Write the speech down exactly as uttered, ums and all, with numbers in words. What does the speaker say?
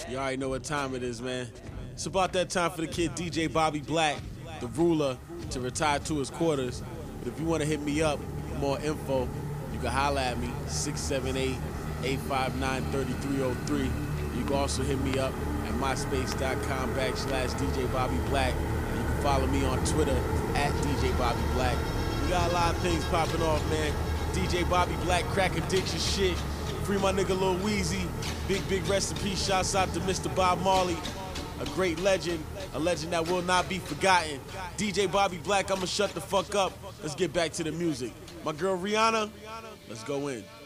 You already know what time it is, man. It's about that time for the kid D J Bobby Black, the ruler, to retire to his quarters. But if you want to hit me up for more info, you can holler at me, six seven eight, eight five nine, three three zero three. You can also hit me up at myspace.com backslash DJ Bobby Black. And you can follow me on Twitter at D J Bobby Black. We got a lot of things popping off, man. D J Bobby Black, crack addiction shit. Free my nigga Lil Weezy. Big, big rest in peace. Shouts out to Mister Bob Marley. A great legend. A legend that will not be forgotten. D J Bobby Black, I'ma shut the fuck up. Let's get back to the music. My girl Rihanna, let's go in.